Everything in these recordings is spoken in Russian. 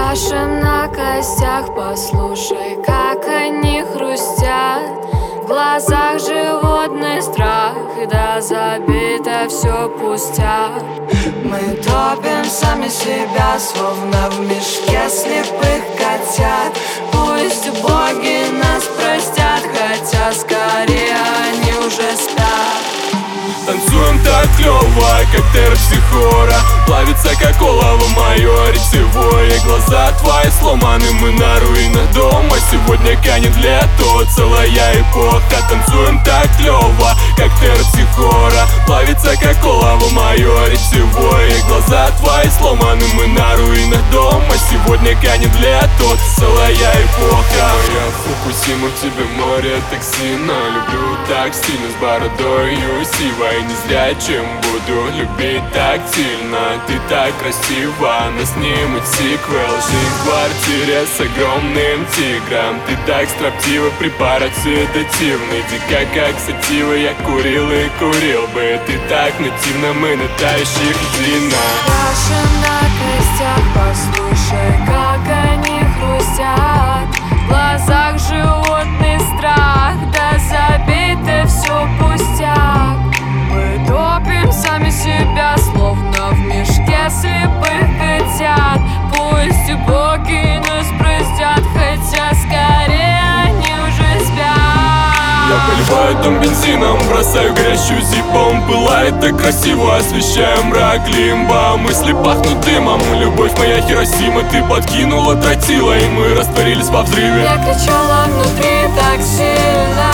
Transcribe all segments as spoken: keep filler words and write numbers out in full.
Чашем на костях, послушай, как они хрустят. В глазах животный страх, да забито все пустяк. Мы топим сами себя, словно в мешке слепых котят. Пусть боги нас простят, хотя скорее они уже спят. Танцуем так клёво, как терпсихора. Плавится как олово мое речевое. Глаза твои сломаны, мы на руинах дома. Сегодня канет лето, целая эпоха. Танцуем так клёво, как терпсихора. Плавится как олово мое речевое. Глаза твои сломаны, мы на руинах дома. Сегодня канет лето, целая эпоха. Моя Фукусима, в тебе море токсина. Люблю так сильно, с бородою сивой. Не зря, чем буду любить так сильно. Ты так красива, нас снимут сиквел. Жизнь в квартире с огромным тигром. Ты так строптива, препарат седативный. Дико как сатива, я курил и курил бы. Ты так нативна, мы на тающих льдинах. Чашем на костях, послушай, как они хрустят. В глазах животный страх, да забито все пустяк. Мы топим сами себя, словно в мешке слепых котят. Пусть боги нас простят, хотя скорее они уже спят. Я поливаю дом бензином, бросаю горящую зипом. Пылает так красиво, освещая мрак лимба. Мысли пахнут дымом, любовь моя Хиросима. Ты подкинула тротила, и мы растворились во взрыве. Я кричала внутри так сильно,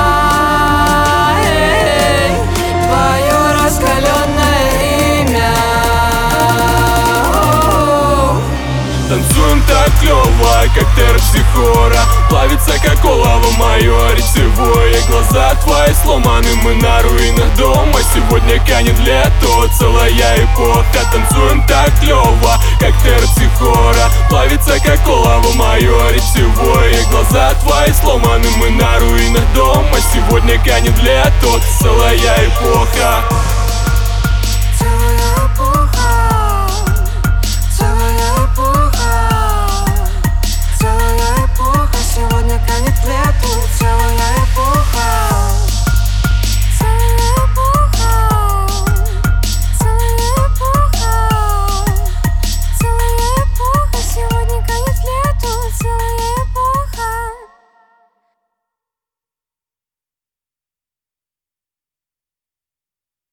эй, твое раскаленное имя. Танцуем так клёво, как терпсихора. Плавится как олово мое речевое. Глаза твои сломаны, мы на руинах дома. Сегодня канет лето, целая эпоха. Танцуем так клёво, как терпсихора. Плавится как олово мое речевое. Глаза твои сломаны, мы на руинах дома. Сегодня канет лето, целая эпоха.